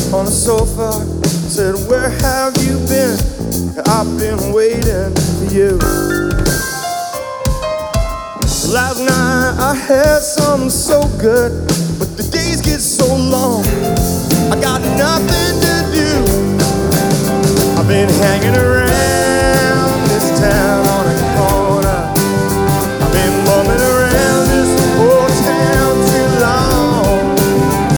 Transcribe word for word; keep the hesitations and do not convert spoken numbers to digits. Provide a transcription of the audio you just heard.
on the sofa, said, where have you been? I've been waiting for you. Last night I had something so good, but the days get so long, I got nothing to do. I've been hanging around